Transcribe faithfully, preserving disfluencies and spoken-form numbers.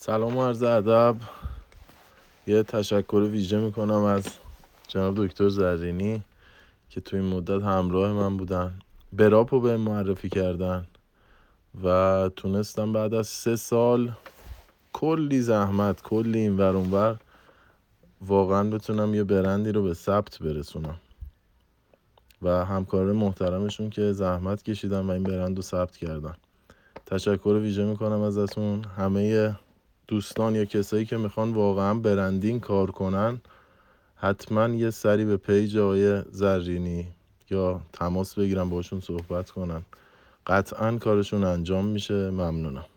سلام و عرض ادب. یه تشکر ویژه میکنم از جناب دکتر زرینی که توی این مدت همراه من بودن، براپو به معرفی کردن و تونستم بعد از سه سال کلی زحمت کلی این ور اون ور واقعا بتونم یه برندی رو به ثبت برسونم و همکار محترمشون که زحمت کشیدن و این برند رو ثبت کردن. تشکر ویژه میکنم ازتون. همه دوستان یا کسایی که میخوان واقعا برندینگ کار کنن حتما یه سری به پیج آقای زرینی یا تماس بگیرن باشون صحبت کنن، قطعا کارشون انجام میشه. ممنونم.